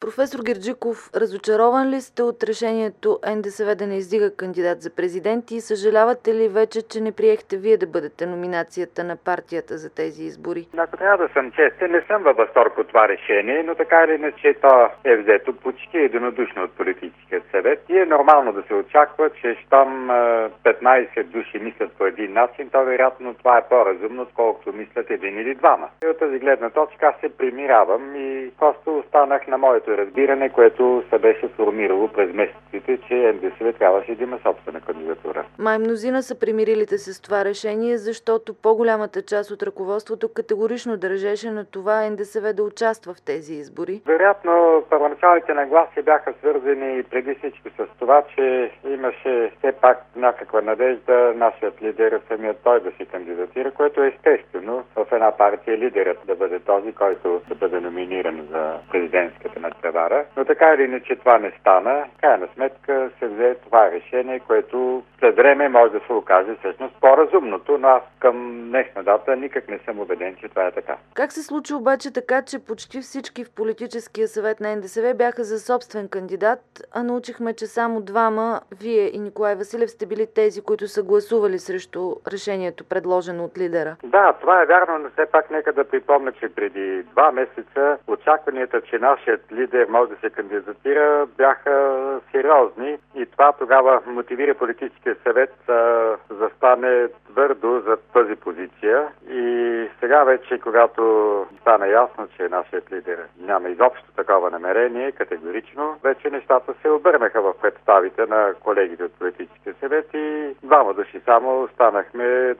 Професор Герджиков, разочарован ли сте от решението НДСВ да не издига кандидат за президент и съжалявате ли вече, че не приехте вие да бъдете номинацията на партията за тези избори? Ако трябва да съм честен, не съм във възторг от това решение, но така или иначе то е взето почти единодушно от политическия съвет и е нормално да се очаква, че щом 15 души мислят по един начин, то вероятно това е по-разумно, отколкото мислят един или двама. И от тази гледна точка аз се примирявам и просто останах на моето разбиране, което се беше формирало през месеците, че НДСВ трябваше да има собствена кандидатура. Май мнозина са примирилите се с това решение, защото по-голямата част от ръководството категорично държеше на това НДСВ да участва в тези избори. Вероятно, първоначалните нагласи бяха свързани преди всичко с това, че имаше все пак някаква надежда нашият лидер, самият той да се кандидатира, което е естествено в една партия лидерът да бъде този, който да бъде номиниран за президентската надпревара. Но така или иначе това не стана. Крайна сметка се взе това решение, което след време може да се окаже всъщност по-разумното, но аз към днешна дата никак не съм убеден, че това е така. Как се случи обаче така, че почти всички в политическия съвет на НДСВ бяха за собствен кандидат, а научихме, че само двама, вие и Николай Василев, сте били тези, които са гласували срещу решението, предложено от лидера? Да, това е вярно, но все пак нека да припомня, че преди 2 месеца очакванията, че нашият лидер може да се кандидатира, бяха сериозни и това тогава мотивира политическия съвет да застане твърдо за тази позиция. И сега вече, когато стана ясно, че нашият лидер няма изобщо такова намерение, категорично, вече нещата се обърнаха в представите на колегите от политическия съвет и 2 души само останахме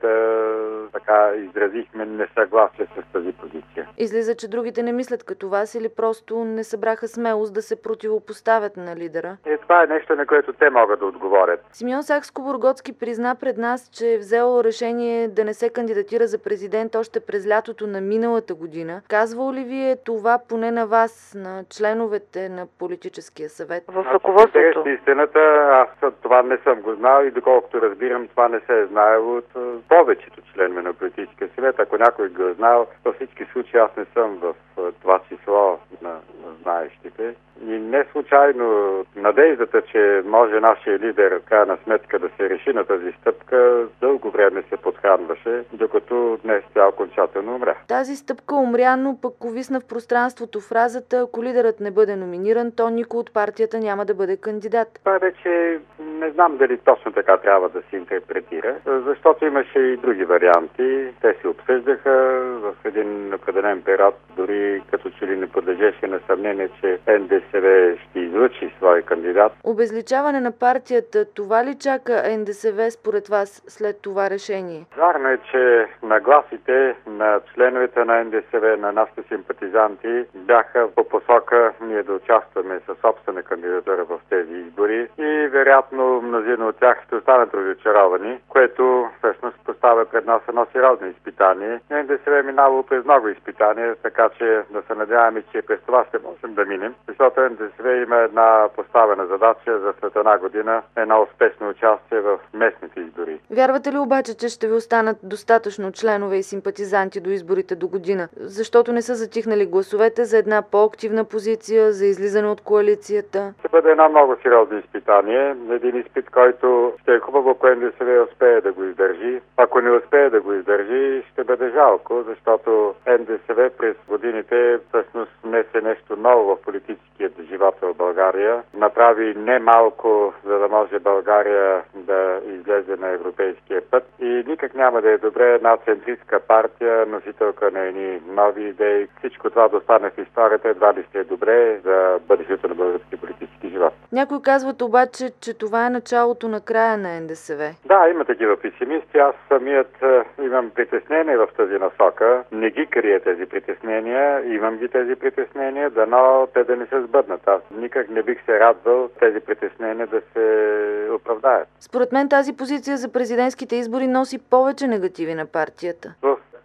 да изразихме несъгласие с тази позиция. Излиза, че другите не мислят като вас или просто не събраха смелост да се противопоставят на лидера? Това е нещо, на което те могат да отговорят. Симеон Сакскобургготски призна пред нас, че е взел решение да не се кандидатира за президент още през лятото на миналата година. Казвал ли ви е това поне на вас, на членовете на политическия съвет? В ръководството? Истината, аз това не съм го знал и доколкото разбирам, това не се е знаело от повечето членове на политическия съвет. Ако някой го е знал, във всички случаи аз не съм в това число на знаещите. И не случайно надеждата, че може нашия лидер крайна сметка да се реши на тази стъпка, дълго време се подхранваше, докато днес тя окончателно умря. Тази стъпка умря, но пък увисна в пространството фразата: ако лидерът не бъде номиниран, то никой от партията няма да бъде кандидат. Това вече не знам дали точно така трябва да се интерпретира, защото имаше и други варианти. Те се обсъждаха в един определен период, дори като че ли не подлежеше на съмнение, че НДСВ ще излъчи свой кандидат. Обезличаване на партията, това ли чака НДСВ според вас след това решение? Вярно е, че нагласите на членовете на НДСВ, на нашите симпатизанти, бяха по посока ние да участваме със собствена кандидатура в тези избори и вероятно мнозина от тях ще останат разочаровани, което всъщност поставя пред нас едно сериозно изпитание. НДСВ е минало през много изпитания, така че да се надяваме, че през това ще можем да минем, защото НДСВ има една поставена задача за след една година едно успешно участие в местните избори. Вярвате ли обаче, че ще ви останат достатъчно членове и симпатизанти до изборите до година? Защото не са затихнали гласовете за една по-активна позиция, за излизане от коалицията? Ще бъде едно много сериозно изпитание. Един изпит, който ще е хубаво, ако НДСВ успее да го издържи. Ако не успее да го издържи, ще бъде жалко, защото НДСВ през годините всъщност внесе нещо ново в политическият живот в България. Направи немалко, за да може България да излезе на европейския път. И никак няма да е добре една центристка партия, носителка на едни нови идеи. Всичко това да остане в историята, едва ли ще е добре за бъдещето на български политически живот. Някои казват обаче, че това е началото на края на НДСВ. Да, има такива песимисти. Аз самият имам притеснение в тази насока. Не ги крия тези притеснения. Имам ги тези притеснения, дано те да не се сбъднат. Аз никак не бих се радвал тези притеснения да се оправдаят. Според мен тази позиция за президентските избори носи повече негативи на партията. В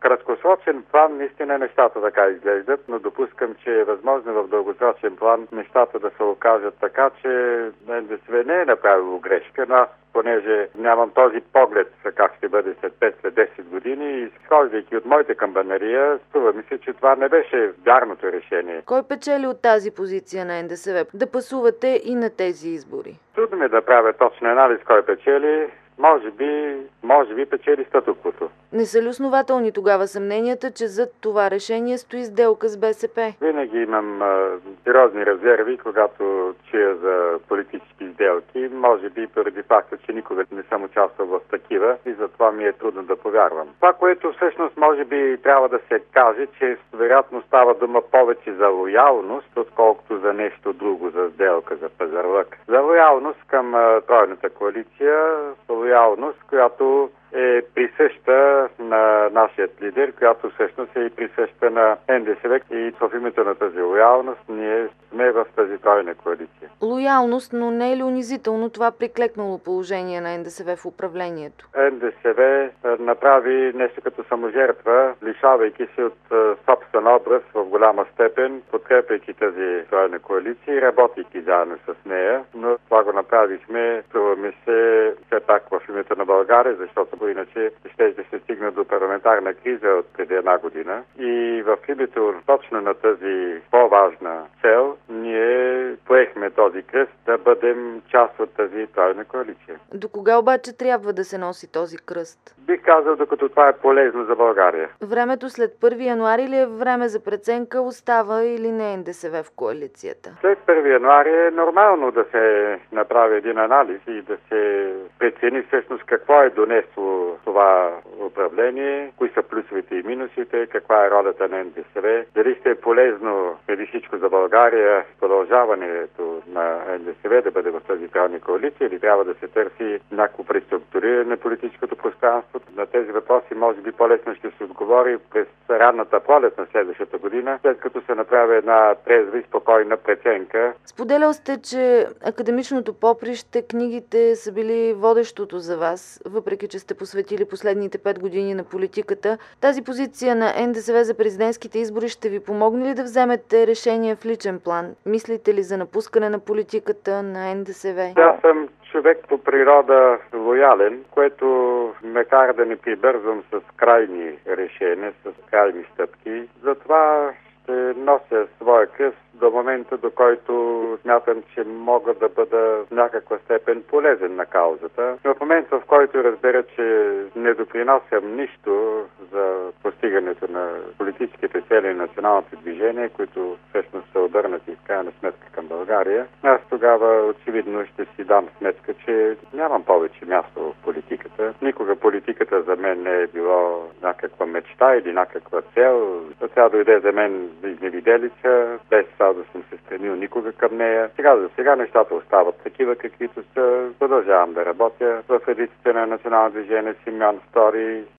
краткосрочен план наистина нещата така изглеждат, но допускам, че е възможно в дългосрочен план нещата да се окажат така, че НДСВ не е направило грешка, но аз, понеже нямам този поглед как ще бъде след 5-10 години и изхождайки от моите камбанария, струва ми се, че това не беше вярното решение. Кой печели от тази позиция на НДСВ? Да пасувате и на тези избори? Трудно ми да правя точен анализ кой печели. Може би печели статуквото. Не са ли основателни тогава съмненията, че зад това решение стои сделка с БСП? Винаги имам сериозни резерви, когато чуя за политически сделки. Може би поради факта, че никога не съм участвал в такива и затова ми е трудно да повярвам. Това, което всъщност може би трябва да се каже, че вероятно става дума повече за лоялност, отколкото за нещо друго, за сделка, за пазарлък. За лоялност към тройната коалиция, лоялност, която е присъща на нашият лидер, която всъщност е и присъща на НДСВ, и в името на тази лоялност ние сме в тази тройна коалиция. Лоялност, но не е ли унизително това приклекнало положение на НДСВ в управлението? НДСВ направи нещо като саможертва, лишавайки се от собствен образ в голяма степен, подкрепяйки тази тройна коалиция и работейки заедно с нея, но това го направихме, струва ми се, все пак в името на България, защото иначе ще се стигне до парламентарна криза от преди една година. И в името точно на тази по-важна цел ние поехме този кръст да бъдем част от тази тройна коалиция. До кога обаче трябва да се носи този кръст? Бих казал, докато това е полезно за България. Времето след 1 януари ли е време за преценка, остава или не НДСВ в коалицията? След 1 януари е нормално да се направи един анализ и да се прецени всъщност какво е донесло това управление, кои са плюсовете и минусите, каква е ролята на НДСВ, дали ще е полезно преди всичко за България продължаването на НДСВ да бъде в тази тройна коалиция или трябва да се търси някакво преструктуриране на политическото пространство. На тези въпроси може би по-лесно ще се отговори през ранната пролет на следващата година, след като се направи една трезва и спокойна преценка. Споделял сте, че академичното поприще, книгите са били водещото за вас, въпреки че сте посветили последните 5 години на политиката. Тази позиция на НДСВ за президентските избори ще ви помогне ли да вземете решение в личен план? Мислите ли за напускане на политиката на НДСВ? Аз съм човек по природа лоялен, което ме кара да не прибързвам с крайни решения, с крайни стъпки. Затова ще нося своя кръст до момента, до който смятам, че мога да бъда в някаква степен полезен на каузата. В момента, в който разбера, че не допринасям нищо за постигането на политическите цели на националното движение, които всъщност са обърнати в крайна сметка към България, аз тогава очевидно ще си дам сметка, че нямам повече място в политиката. Никога политиката за мен не е било някаква мечта или някаква цел. Тя дойде за мен изневиделица, без да съм се стремил никога към нея. Сега нещата остават такива, каквито са. Продължавам да работя в редиците на Национално движение Симеон II